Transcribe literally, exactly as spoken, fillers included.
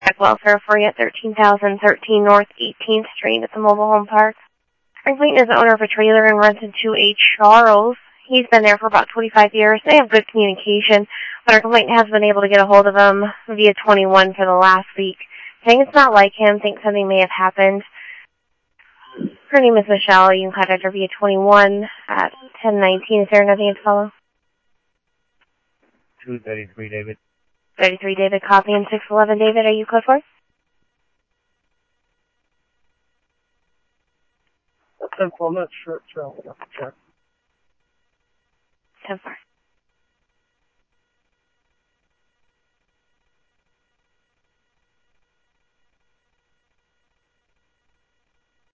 welfare for you at thirteen thousand thirteen North eighteenth Street at the mobile home park. Our complainant is the owner of a trailer and rented to a Charles. He's been there for about twenty-five years. They have good communication, but our complainant has been able to get a hold of him via twenty-one for the last week. Saying it's not like him, thinks something may have happened. Her name is Michelle. You can contact her via twenty-one at ten nineteen. Is there nothing to follow? two thirty-three, David. thirty-three, David. Copy in six eleven, David. Are you code for? ten four, I'm not sure. Check. ten four.